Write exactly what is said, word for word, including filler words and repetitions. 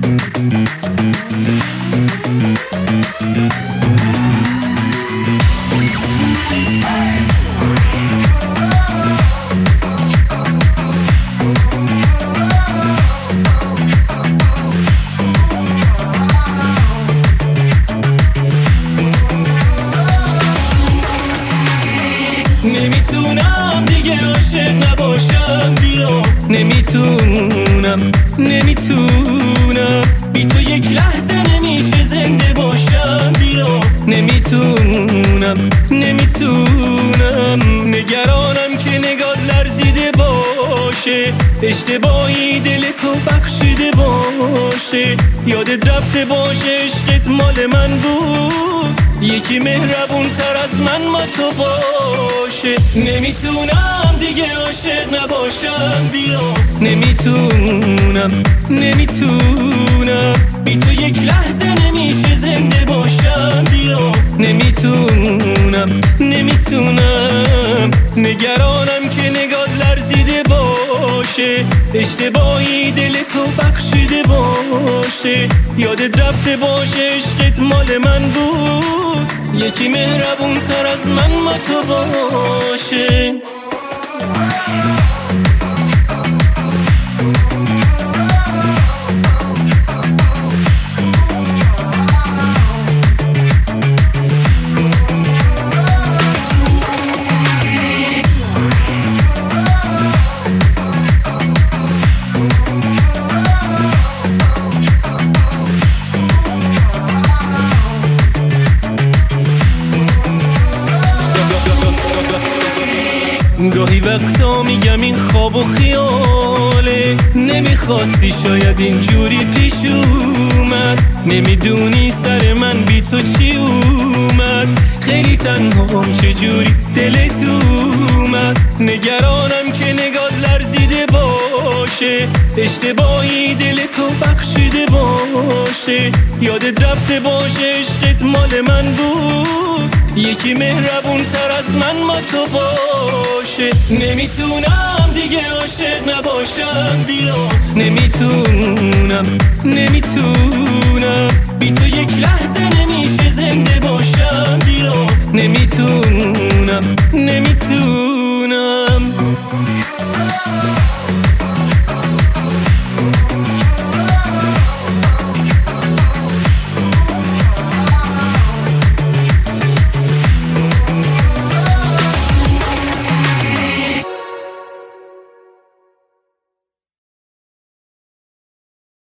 نمیتونم دیگه عاشق نباشم بیا نمیتونم نمیتونم بی تو یک لحظه نمیشه زنده باشم بیا نمیتونم نمیتونم نگرانم که نگات لرزیده باشه اشتباهی دل تو بخشیده باشه یادت رفته باشه عشقت مال من بود یکی مهربون تر از من ما تو باشه نمیتونم دیگه عاشق نباشم بیا نمیتونم نمیتونم بی تو یک لحظه نمیشه زنده باشم بیا نمیتونم نمیتونم نگرانم که نگات لرزیده باشه اشتباهی دل تو بخشیده باشه یادت رفته باشه عشقت مال من بود یکی مهربون تر از من ما تو باشه گاهی وقتا میگم این خواب و خیاله نمیخواستی شاید اینجوری پیش اومد نمیدونی سر من بی تو چی اومد خیلی تنهام چجوری دلت اومد نگرانم که نگات لرزیده باشه اشتباهی دل تو بخشیده باشه یادت رفته باشه عشقت مال من بود یکی مهربون تر از من ما تو باشه نمیتونم دیگه عاشق نباشم بیا نمیتونم نمیتونم